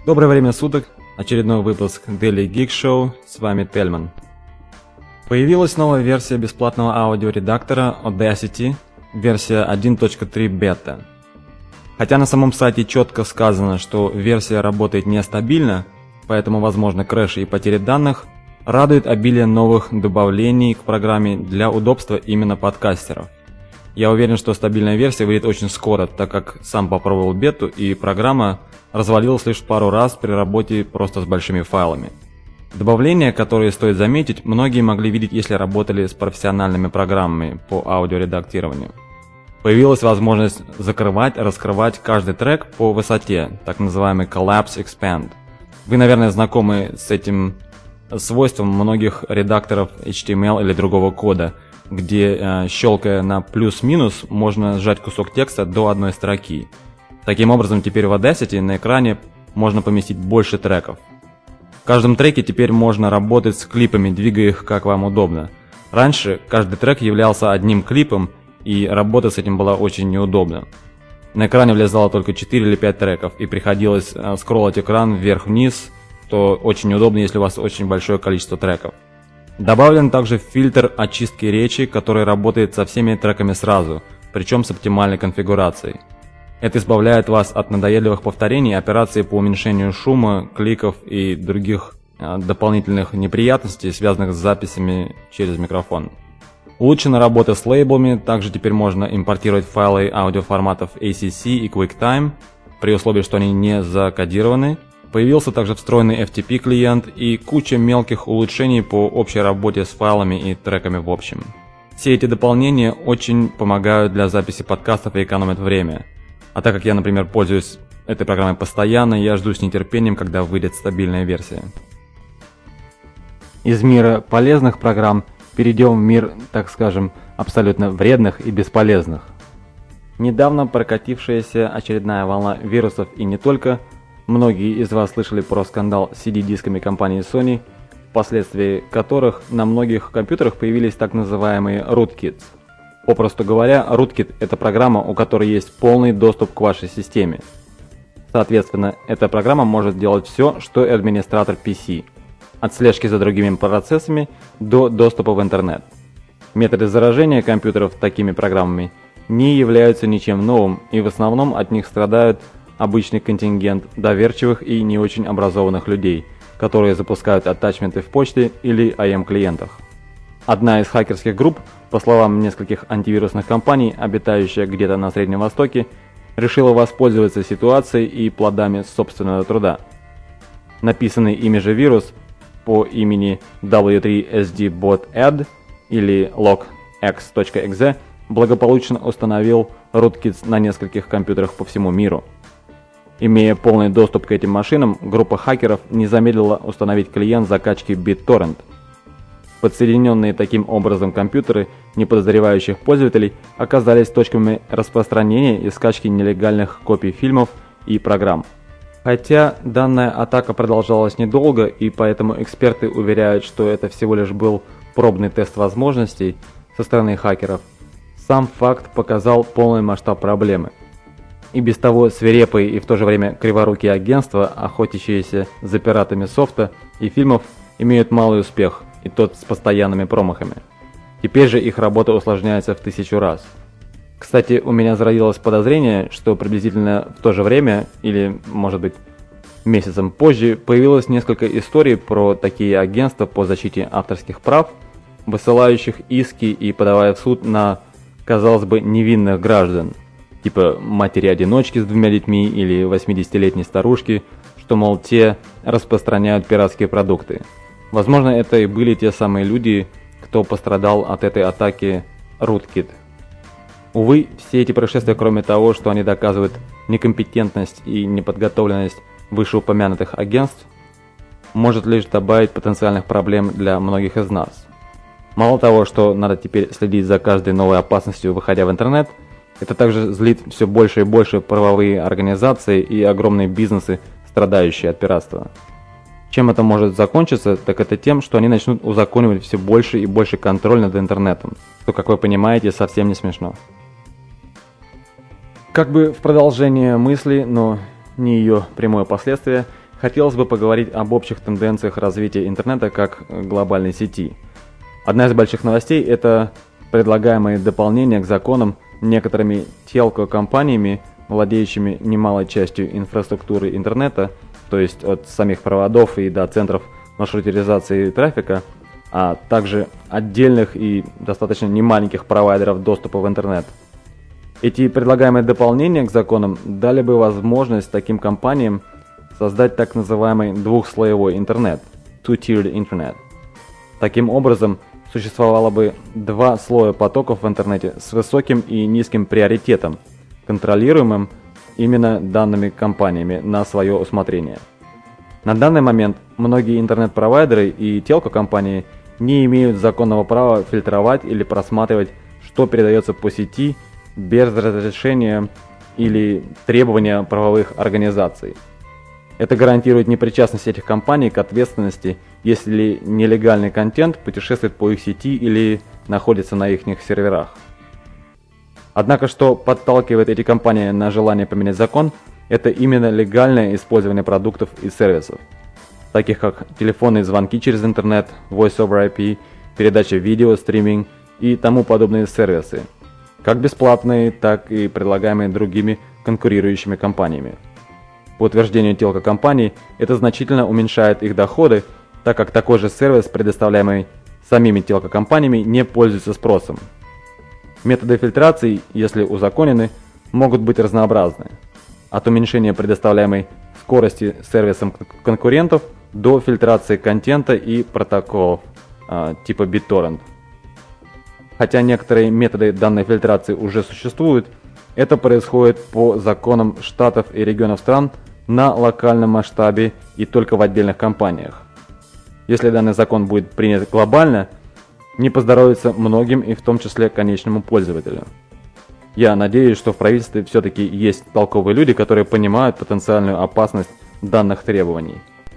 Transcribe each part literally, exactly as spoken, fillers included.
Доброе время суток, очередной выпуск Daily Geek Show, с вами Тельман. Появилась новая версия бесплатного аудиоредактора Audacity, версия один точка три бета. Хотя на самом сайте четко сказано, что версия работает нестабильно, поэтому возможны крэши и потери данных, радует обилие новых добавлений к программе для удобства именно подкастеров. Я уверен, что стабильная версия выйдет очень скоро, так как сам попробовал бету, и программа развалилась лишь пару раз при работе просто с большими файлами. Добавления, которые стоит заметить, многие могли видеть, если работали с профессиональными программами по аудиоредактированию. Появилась возможность закрывать, раскрывать каждый трек по высоте, так называемый Collapse Expand. Вы, наверное, знакомы с этим свойством многих редакторов эйч ти эм эл или другого кода, где, э, щелкая на плюс-минус, можно сжать кусок текста до одной строки. Таким образом, теперь в Audacity на экране можно поместить больше треков. В каждом треке теперь можно работать с клипами, двигая их как вам удобно. Раньше каждый трек являлся одним клипом, и работа с этим была очень неудобна. На экране влезало только четыре или пять треков, и приходилось э, скроллить экран вверх-вниз, что очень неудобно, если у вас очень большое количество треков. Добавлен также фильтр очистки речи, который работает со всеми треками сразу, причем с оптимальной конфигурацией. Это избавляет вас от надоедливых повторений, операций по уменьшению шума, кликов и других э, дополнительных неприятностей, связанных с записями через микрофон. Улучшена работа с лейблами, также теперь можно импортировать файлы аудиоформатов эй си си и QuickTime, при условии, что они не закодированы. Появился также встроенный эф ти пи клиент и куча мелких улучшений по общей работе с файлами и треками в общем. Все эти дополнения очень помогают для записи подкастов и экономят время. А так как я, например, пользуюсь этой программой постоянно, я жду с нетерпением, когда выйдет стабильная версия. Из мира полезных программ перейдем в мир, так скажем, абсолютно вредных и бесполезных. Недавно прокатившаяся очередная волна вирусов и не только, многие из вас слышали про скандал с си ди-дисками компании Sony, впоследствии которых на многих компьютерах появились так называемые rootkits. Попросту говоря, rootkit – это программа, у которой есть полный доступ к вашей системе. Соответственно, эта программа может делать все, что и администратор пи си, от слежки за другими процессами до доступа в интернет. Методы заражения компьютеров такими программами не являются ничем новым, и в основном от них страдают обычный контингент доверчивых и не очень образованных людей, которые запускают аттачменты в почте или эй эм клиентах. Одна из хакерских групп, по словам нескольких антивирусных компаний, обитающая где-то на Среднем Востоке, решила воспользоваться ситуацией и плодами собственного труда. Написанный ими же вирус по имени дабл ю три эс ди бот ад или logx.exe благополучно установил rootkits на нескольких компьютерах по всему миру. Имея полный доступ к этим машинам, группа хакеров не замедлила установить клиент закачки BitTorrent. Подсоединенные таким образом компьютеры неподозревающих пользователей оказались точками распространения и скачки нелегальных копий фильмов и программ. Хотя данная атака продолжалась недолго, и поэтому эксперты уверяют, что это всего лишь был пробный тест возможностей со стороны хакеров, сам факт показал полный масштаб проблемы. И без того свирепые и в то же время криворукие агентства, охотящиеся за пиратами софта и фильмов, имеют малый успех, и тот с постоянными промахами. Теперь же их работа усложняется в тысячу раз. Кстати, у меня зародилось подозрение, что приблизительно в то же время, или, может быть, месяцем позже, появилось несколько историй про такие агентства по защите авторских прав, высылающих иски и подавая в суд на, казалось бы, невинных граждан, типа матери-одиночки с двумя детьми или восьмидесятилетней старушки, что, мол, те распространяют пиратские продукты. Возможно, это и были те самые люди, кто пострадал от этой атаки rootkit. Увы, все эти происшествия, кроме того, что они доказывают некомпетентность и неподготовленность вышеупомянутых агентств, может лишь добавить потенциальных проблем для многих из нас. Мало того, что надо теперь следить за каждой новой опасностью, выходя в интернет, это также злит все больше и больше правовые организации и огромные бизнесы, страдающие от пиратства. Чем это может закончиться, так это тем, что они начнут узаконивать все больше и больше контроль над интернетом, что, как вы понимаете, совсем не смешно. Как бы в продолжение мысли, но не ее прямое последствие, хотелось бы поговорить об общих тенденциях развития интернета как глобальной сети. Одна из больших новостей – это предлагаемые дополнения к законам некоторыми телко-компаниями, владеющими немалой частью инфраструктуры интернета, то есть от самих проводов и до центров маршрутизации трафика, а также отдельных и достаточно немаленьких провайдеров доступа в интернет. Эти предлагаемые дополнения к законам дали бы возможность таким компаниям создать так называемый двухслоевой интернет – two-tiered internet. Таким образом, существовало бы два слоя потоков в интернете с высоким и низким приоритетом, контролируемым именно данными компаниями на свое усмотрение. На данный момент многие интернет-провайдеры и телко-компании не имеют законного права фильтровать или просматривать, что передается по сети без разрешения или требования правовых организаций. Это гарантирует непричастность этих компаний к ответственности, если нелегальный контент путешествует по их сети или находится на их серверах. Однако, что подталкивает эти компании на желание поменять закон, это именно легальное использование продуктов и сервисов, таких как телефонные звонки через интернет, Voice over ай пи, передача видео, стриминг и тому подобные сервисы, как бесплатные, так и предлагаемые другими конкурирующими компаниями. По утверждению телко-компаний, это значительно уменьшает их доходы, так как такой же сервис, предоставляемый самими телко-компаниями, не пользуется спросом. Методы фильтрации, если узаконены, могут быть разнообразны. От уменьшения предоставляемой скорости сервисам конкурентов до фильтрации контента и протоколов а, типа BitTorrent. Хотя некоторые методы данной фильтрации уже существуют, это происходит по законам штатов и регионов стран на локальном масштабе и только в отдельных компаниях. Если данный закон будет принят глобально, не поздоровится многим и в том числе конечному пользователю. Я надеюсь, что в правительстве все-таки есть толковые люди, которые понимают потенциальную опасность данных требований.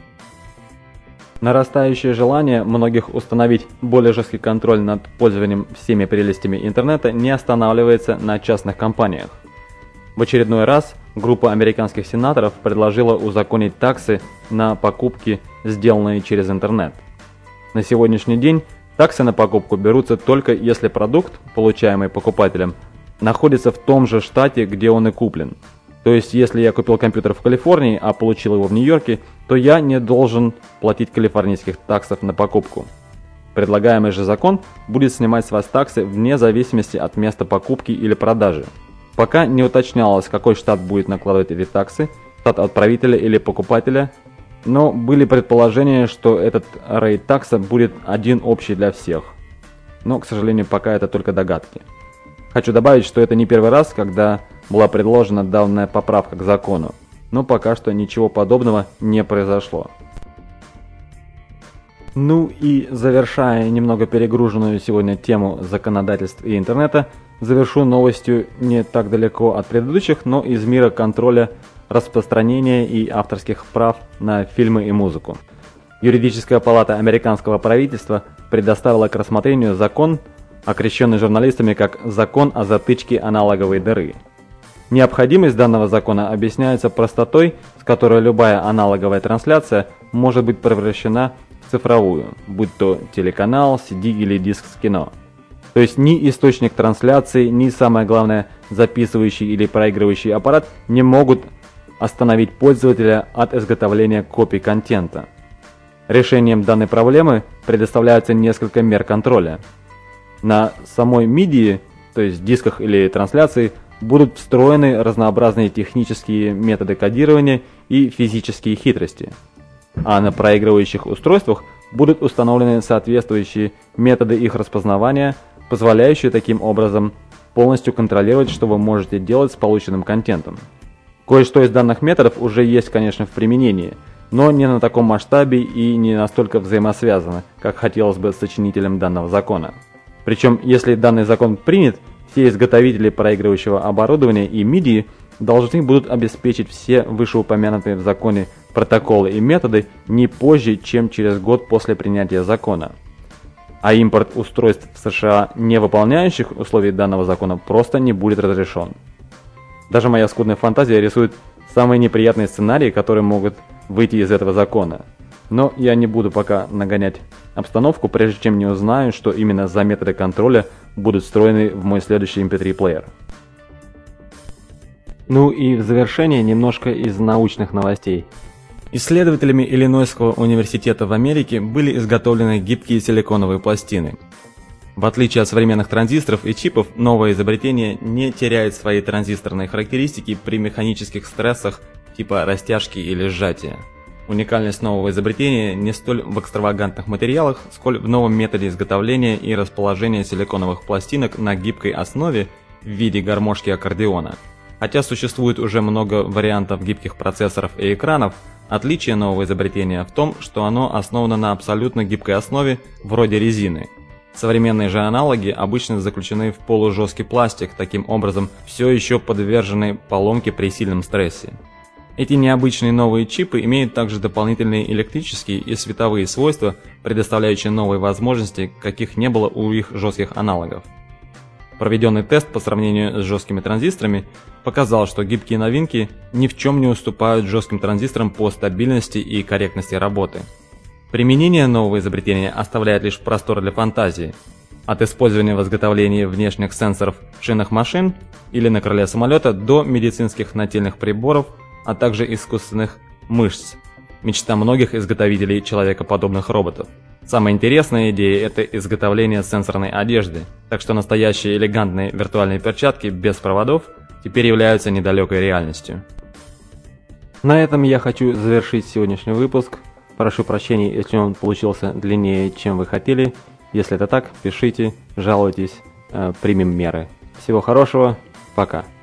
Нарастающее желание многих установить более жесткий контроль над пользованием всеми прелестями интернета не останавливается на частных компаниях. В очередной раз группа американских сенаторов предложила узаконить таксы на покупки, сделанные через интернет. На сегодняшний день таксы на покупку берутся только если продукт, получаемый покупателем, находится в том же штате, где он и куплен. То есть, если я купил компьютер в Калифорнии, а получил его в Нью-Йорке, то я не должен платить калифорнийских таксов на покупку. Предлагаемый же закон будет снимать с вас таксы вне зависимости от места покупки или продажи. Пока не уточнялось, какой штат будет накладывать эти таксы, штат отправителя или покупателя, но были предположения, что этот рейд такса будет один общий для всех. Но, к сожалению, пока это только догадки. Хочу добавить, что это не первый раз, когда была предложена данная поправка к закону, но пока что ничего подобного не произошло. Ну и завершая немного перегруженную сегодня тему законодательств и интернета, завершу новостью не так далеко от предыдущих, но из мира контроля распространения и авторских прав на фильмы и музыку. Юридическая палата американского правительства предоставила к рассмотрению закон, окрещенный журналистами как «Закон о затычке аналоговой дыры». Необходимость данного закона объясняется простотой, с которой любая аналоговая трансляция может быть превращена в цифровую, будь то телеканал, си ди или диск с кино. То есть ни источник трансляции, ни, самое главное, записывающий или проигрывающий аппарат не могут остановить пользователя от изготовления копий контента. Решением данной проблемы предоставляются несколько мер контроля. На самой мидии, то есть дисках или трансляции, будут встроены разнообразные технические методы кодирования и физические хитрости. А на проигрывающих устройствах будут установлены соответствующие методы их распознавания, позволяющие таким образом полностью контролировать, что вы можете делать с полученным контентом. Кое-что из данных методов уже есть, конечно, в применении, но не на таком масштабе и не настолько взаимосвязаны, как хотелось бы сочинителям данного закона. Причем, если данный закон принят, все изготовители проигрывающего оборудования и мидии должны будут обеспечить все вышеупомянутые в законе протоколы и методы не позже, чем через год после принятия закона. А импорт устройств в США, не выполняющих условий данного закона, просто не будет разрешен. Даже моя скудная фантазия рисует самые неприятные сценарии, которые могут выйти из этого закона. Но я не буду пока нагонять обстановку, прежде чем не узнаю, что именно за методы контроля будут встроены в мой следующий эм пи три плеер. Ну и в завершение немножко из научных новостей. Исследователями Иллинойского университета в Америке были изготовлены гибкие силиконовые пластины. В отличие от современных транзисторов и чипов, новое изобретение не теряет свои транзисторные характеристики при механических стрессах типа растяжки или сжатия. Уникальность нового изобретения не столь в экстравагантных материалах, сколь в новом методе изготовления и расположения силиконовых пластинок на гибкой основе в виде гармошки аккордеона. Хотя существует уже много вариантов гибких процессоров и экранов, отличие нового изобретения в том, что оно основано на абсолютно гибкой основе вроде резины. Современные же аналоги обычно заключены в полужесткий пластик, таким образом все еще подвержены поломке при сильном стрессе. Эти необычные новые чипы имеют также дополнительные электрические и световые свойства, предоставляющие новые возможности, каких не было у их жестких аналогов. Проведенный тест по сравнению с жесткими транзисторами показал, что гибкие новинки ни в чем не уступают жестким транзисторам по стабильности и корректности работы. Применение нового изобретения оставляет лишь простор для фантазии. От использования в изготовлении внешних сенсоров в шинах машин или на крыле самолета до медицинских нательных приборов, а также искусственных мышц. Мечта многих изготовителей человекоподобных роботов. Самая интересная идея – это изготовление сенсорной одежды, так что настоящие элегантные виртуальные перчатки без проводов теперь являются недалекой реальностью. На этом я хочу завершить сегодняшний выпуск. Прошу прощения, если он получился длиннее, чем вы хотели. Если это так, пишите, жалуйтесь, э, примем меры. Всего хорошего, пока.